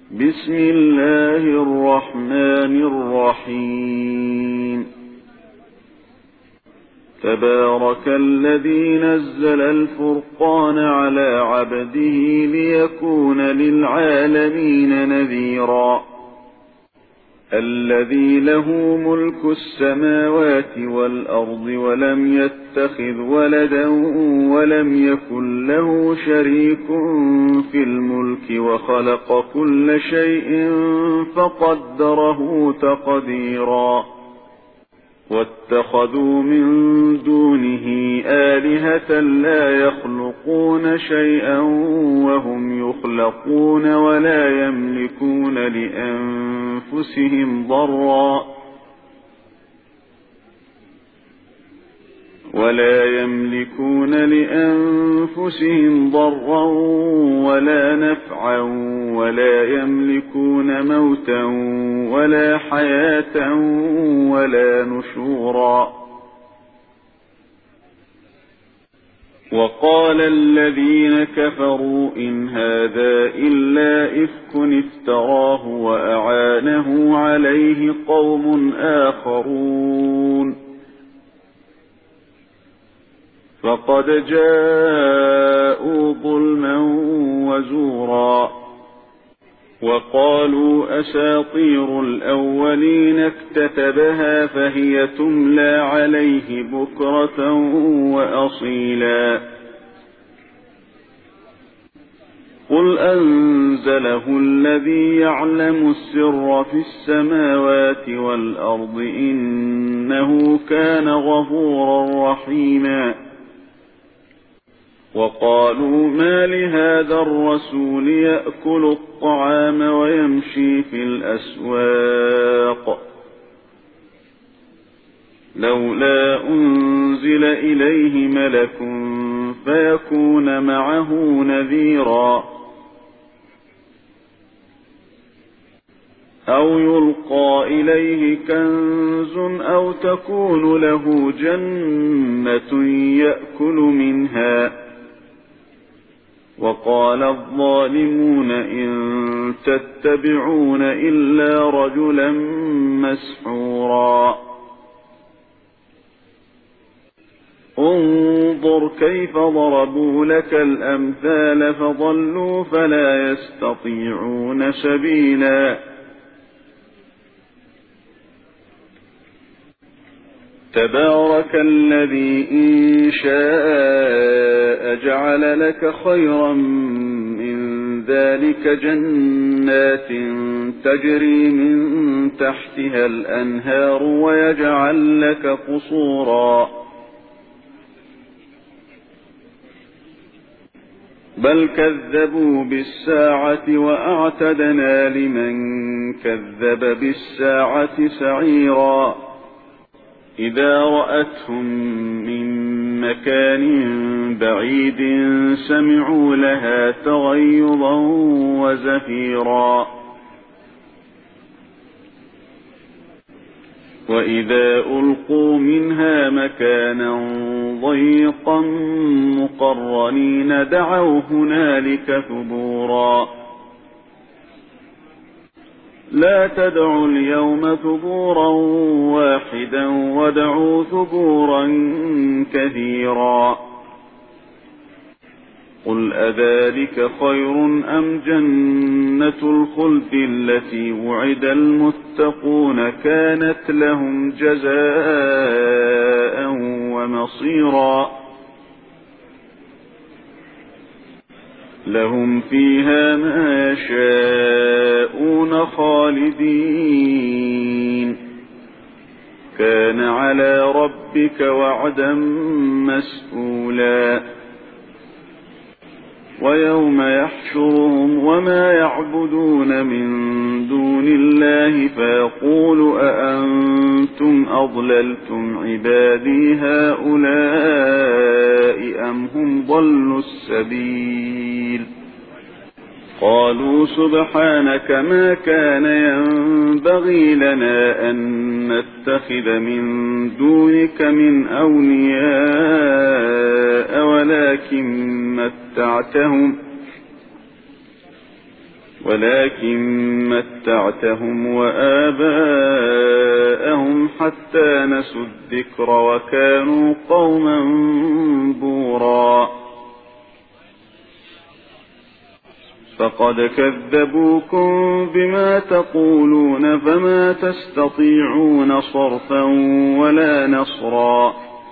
بسم الله الرحمن الرحيم. تبارك الذي نزل الفرقان على عبده ليكون للعالمين نذيرا. الذي له ملك السماوات والأرض ولم يتخذ ولدا ولم يكن له شريك في الملك وخلق كل شيء فقدره تقديرا. واتخذوا من دونه آلهة لا يخلقون شيئا وهم يخلقون ولا يملكون لأنفسهم ضرا ولا نفعا ولا يملكون موتا ولا حياة ولا نشورا. وقال الذين كفروا إن هذا إلا إفك افتراه وأعانه عليه قوم آخرون فقد جاءوا ظلما وزورا. وقالوا أساطير الأولين اكتتبها فهي تملى عليه بكرة وأصيلا. قل أنزله الذي يعلم السر في السماوات والأرض إنه كان غفورا رحيما. وقالوا ما لهذا الرسول يأكل الطعام ويمشي في الأسواق لولا أنزل إليه ملك فيكون معه نذيرا أو يلقى إليه كنز أو تكون له جنة يأكل منها. وقال الظالمون إن تتبعون إلا رجلا مسحورا. انظر كيف ضربوا لك الأمثال فضلوا فلا يستطيعون سبيلا. تبارك الذي إن شاء جعل لك خيرا من ذلك جنات تجري من تحتها الأنهار ويجعل لك قصورا بل كذبوا بالساعة وأعتدنا لمن كذب بالساعة سعيرا. إذا رأتهم من مكان بعيد سمعوا لها تغيظا وزفيرا. وإذا ألقوا منها مكانا ضيقا مقرنين دعوا هنالك ثبورا. لا تدعوا اليوم ثبورا واحدا ودعوا ثبورا كثيرا. قل أذلك خير أم جنة الخلد التي وعد المتقون كانت لهم جزاء ومصيرا. لهم فيها ما يشاءون خالدين كان على ربك وعدا مسئولا. ويوم يحشرهم وما يعبدون من دون الله فيقول أأنتم أضللتم عبادي هؤلاء أم هم ضلوا السبيل. قالوا سبحانك ما كان ينبغي لنا أن نتخذ من دونك من ولكن متعتهم وآباءهم حتى نسوا الذكر وكانوا قوما بورا. فقد كذبوكم بما تقولون فما تستطيعون صرفا ولا نصرا.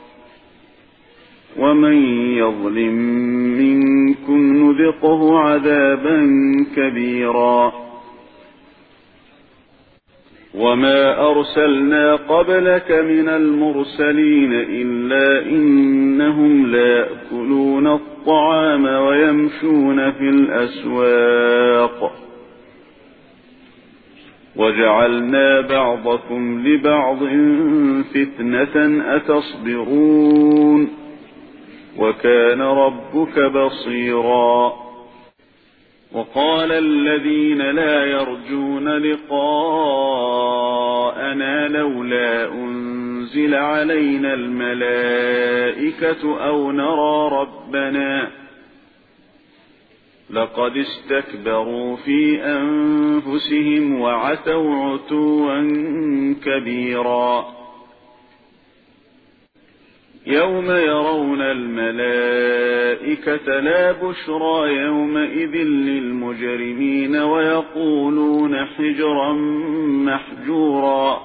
ومن يظلم منكم نذقه عذابا كبيرا. وما أرسلنا قبلك من المرسلين إلا إنهم ليأكلون الطعام ويمشون في الأسواق وجعلنا بعضكم لبعض فتنة أتصبرون وكان ربك بصيرا. وقال الذين لا يرجون لقاءنا لولا أنزل علينا الملائكة أو نرى ربنا لقد استكبروا في أنفسهم وعتوا عتوا كبيرا. يوم يرون الملائكة لا بشرى يومئذ للمجرمين ويقولون حجرا محجورا.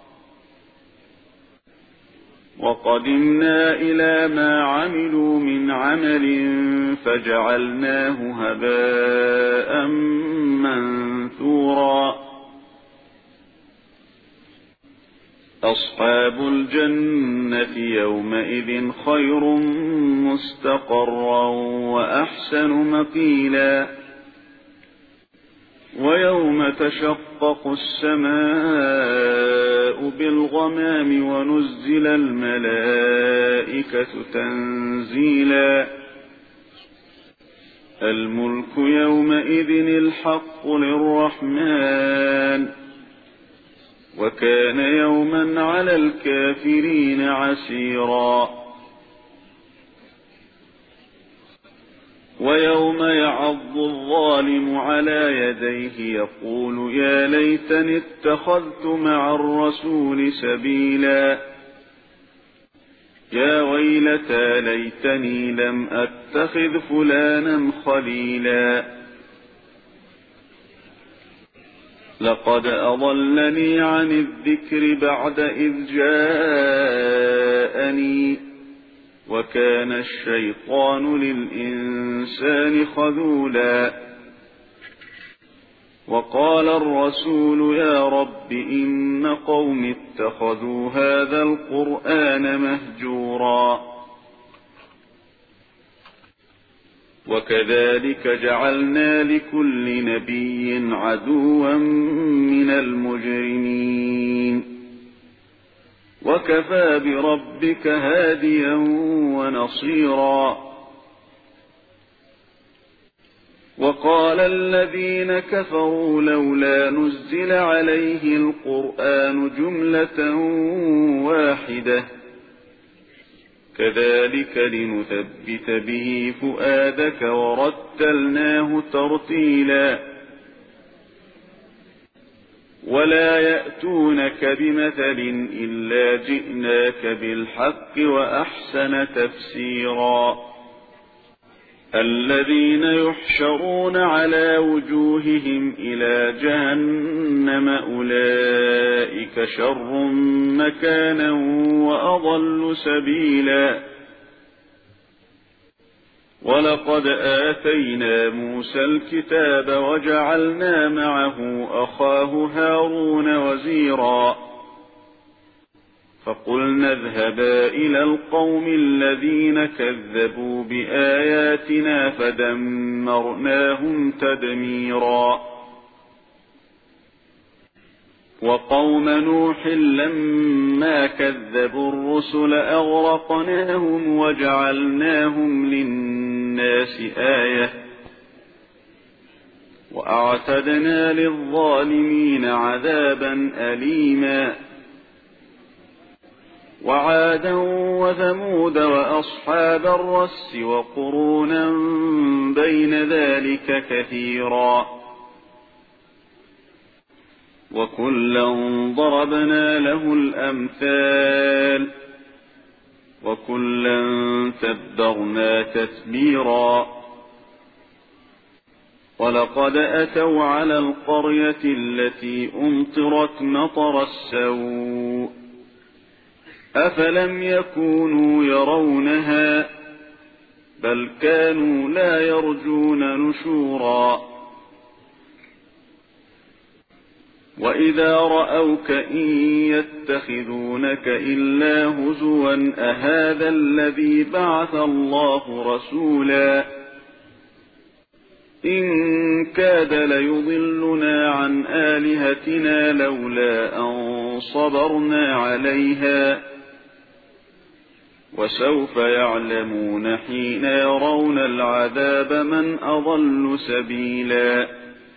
وقدمنا إلى ما عملوا من عمل فجعلناه هباء منثورا. أصحاب الجنة يومئذ خير مستقرا وأحسن مقيلا. ويوم تشقق السماء بالغمام ونزل الملائكة تنزيلا. الملك يومئذ الحق للرحمن وكان يوما على الكافرين عسيرا. ويوم يعض الظالم على يديه يقول يا ليتني اتخذت مع الرسول سبيلا. يا ويلتى ليتني لم أتخذ فلانا خليلا لقد أضلني عن الذكر بعد إذ جاءني وكان الشيطان للإنسان خذولا. وقال الرسول يا رب إن قوم اتخذوا هذا القرآن مهجورا. وكذلك جعلنا لكل نبي عدوا من المجرمين وكفى بربك هاديا ونصيرا. وقال الذين كفروا لولا نزل عليه القرآن جملة واحدة كذلك لنثبت به فؤادك ورتلناه ترتيلا. ولا يأتونك بمثل إلا جئناك بالحق وأحسن تفسيرا. الذين يحشرون على وجوههم إلى جهنم أولئك شر مكانا وأضل سبيلا. ولقد آتينا موسى الكتاب وجعلنا معه أخاه هارون وزيرا. فقلنا اذهبا إلى القوم الذين كذبوا بآياتنا فدمرناهم تدميرا. وقوم نوح لما كذبوا الرسل أغرقناهم وجعلناهم للناس آية وأعتدنا للظالمين عذابا أليما. وعادا وثمود وأصحاب الرس وقرونا بين ذلك كثيرا. وكلا ضربنا له الأمثال وكلا تبرنا تتبيرا ولقد أتوا على القرية التي أمطرت مطر السوء أفلم يكونوا يرونها بل كانوا لا يرجون نشورا وإذا رأوك إن يتخذونك إلا هزوا أهذا الذي بعث الله رسولا إن كاد ليضلنا عن آلهتنا لولا أن صبرنا عليها وسوف يعلمون حين يرون العذاب من أضل سبيلا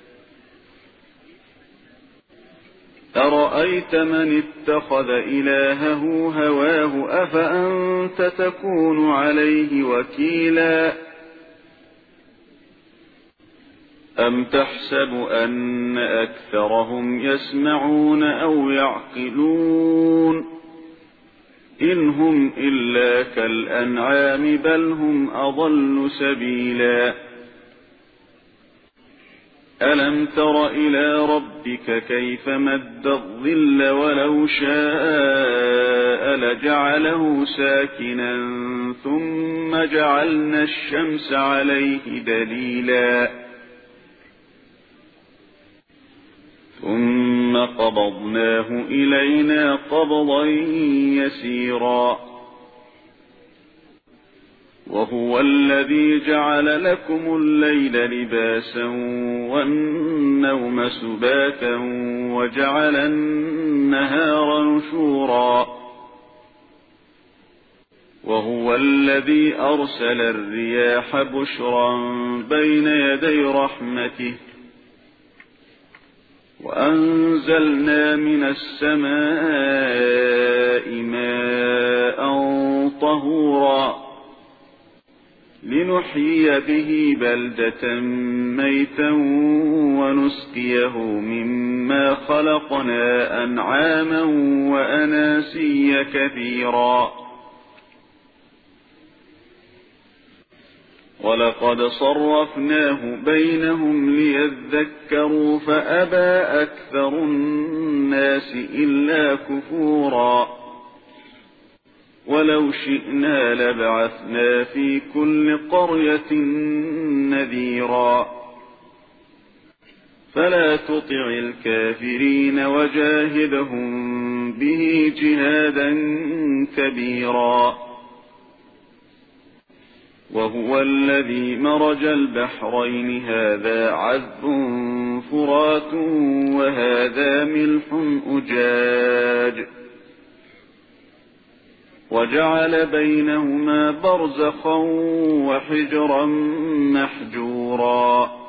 أرأيت من اتخذ إلهه هواه أفأنت تكون عليه وكيلا أم تحسب أن أكثرهم يسمعون أو يعقلون إن هم إلا كالأنعام بل هم أضل سبيلا ألم تر إلى ربك كيف مد الظل ولو شاء لجعله ساكنا ثم جعلنا الشمس عليه دليلا ثم قبضناه إلينا قبضا يسيرا وهو الذي جعل لكم الليل لباسا والنوم سباتا وجعل النهار نشورا وهو الذي أرسل الرياح بشرا بين يدي رحمته وأنزلنا من السماء ماء طهورا لنحيي به بلدة ميتا ونسقيه مما خلقنا أنعاما وأناسيا كثيرا ولقد صرفناه بينهم ليذكروا فأبى أكثر الناس إلا كفورا ولو شئنا لبعثنا في كل قرية نذيرا فلا تطع الكافرين وجاهدهم به جهادا كبيرا وهو الذي مرج البحرين هذا عذب فرات وهذا ملح أجاج وجعل بينهما برزخا وحجرا محجورا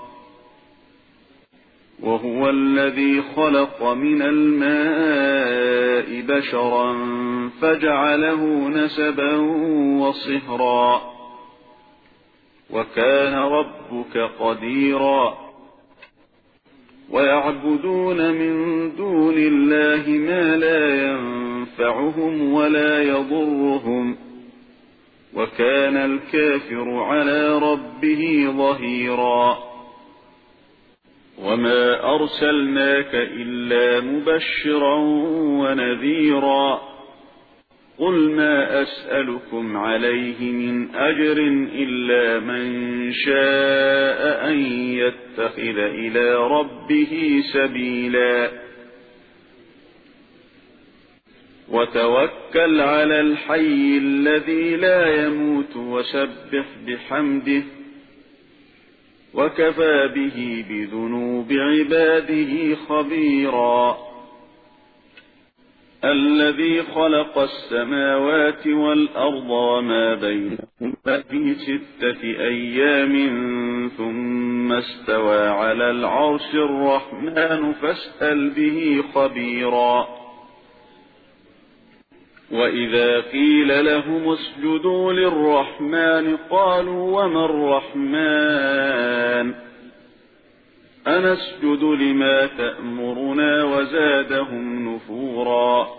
وهو الذي خلق من الماء بشرا فجعله نسبا وصهرا وكان ربك قديرا ويعبدون من دون الله ما لا ينفعهم ولا يضرهم وكان الكافر على ربه ظهيرا وما أرسلناك إلا مبشرا ونذيرا قل ما أسألكم عليه من أجر إلا من شاء أن يتخذ إلى ربه سبيلا وتوكل على الحي الذي لا يموت وسبح بحمده وكفى به بذنوب عباده خبيرا الذي خلق السماوات والأرض وما بينهما في 6 أيام ثم استوى على العرش الرحمن فاسأل به خبيرا وإذا قيل لهم اسجدوا للرحمن قالوا وما الرحمن أنسجد لما تأمرنا وزادهم نفورا.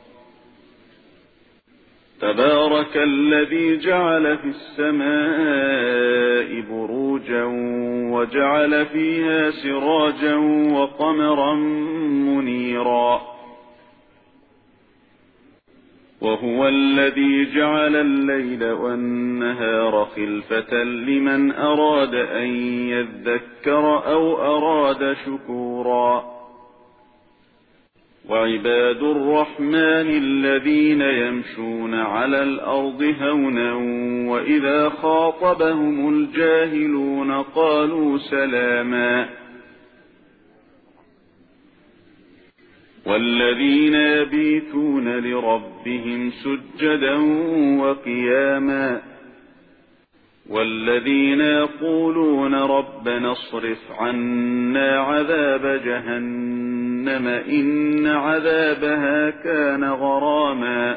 تبارك الذي جعل في السماء بروجا وجعل فيها سراجا وقمرا منيرا. وهو الذي جعل الليل والنهار خلفة لمن أراد أن يذكر أو أراد شكورا. وعباد الرحمن الذين يمشون على الأرض هونا وإذا خاطبهم الجاهلون قالوا سلاما. والذين يبيتون لربهم سجدا وقياما. والذين يقولون ربنا اصرف عنا عذاب جهنم إن عذابها كان غراما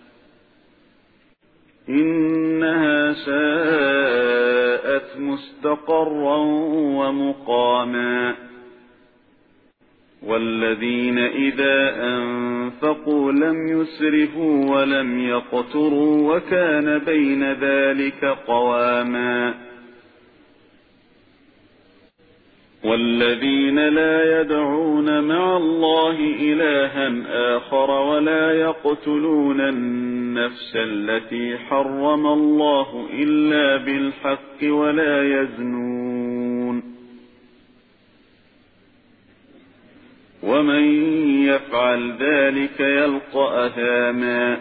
إنها ساءت مستقرا ومقاما. والذين إذا أنفقوا لم يسرفوا ولم يقتروا وكان بين ذلك قواما. والذين لا يدعون مع الله إلها آخر ولا يقتلون النفس التي حرم الله إلا بالحق ولا يزنون ومن يفعل ذلك يلقى أثاما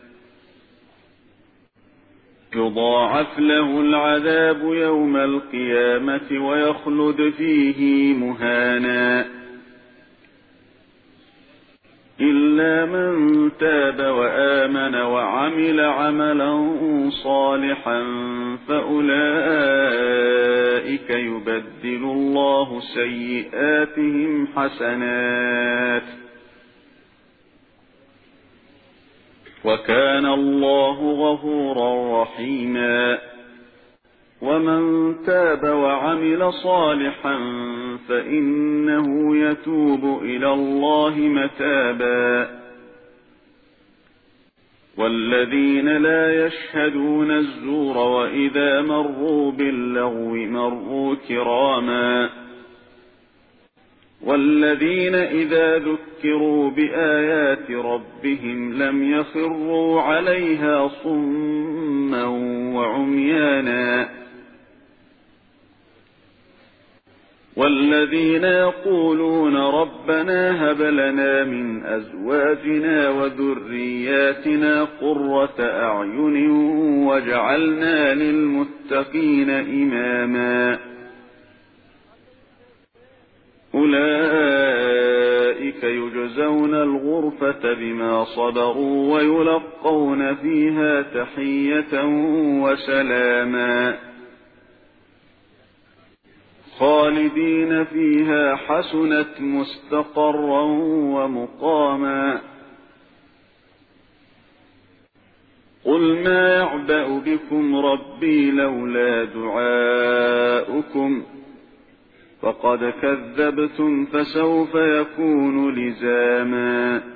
يضاعف له العذاب يوم القيامة ويخلد فيه مهانا إلا من تاب وآمن وعمل عملا صالحا فأولئك يبدل الله سيئاتهم حسنات وكان الله غفورا رحيما. ومن تاب وعمل صالحا فإنه يتوب إلى الله متابا. والذين لا يشهدون الزور وإذا مروا باللغو مروا كراما. والذين إذا ذكروا بآيات ربهم لم يخروا عليها صما وعميانا. والذين يقولون ربنا هب لنا من أزواجنا وذرياتنا قرة أعين واجعلنا للمتقين إماما. أولئك يجزون الغرفة بما صبروا ويلقون فيها تحية وسلاما خالدين فيها حسنت مستقرا ومقاما. قل ما يعبأ بكم ربي لولا دعاؤكم فقد كذبتم فسوف يكون لزاما.